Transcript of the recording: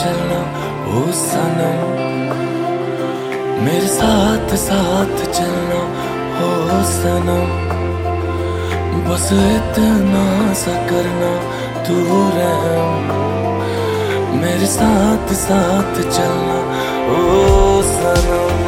चलना ओ सनम, मेरे साथ साथ चलना ओ सनम। बस इतना सा करना तू रहम, मेरे साथ साथ चलना ओ सनम।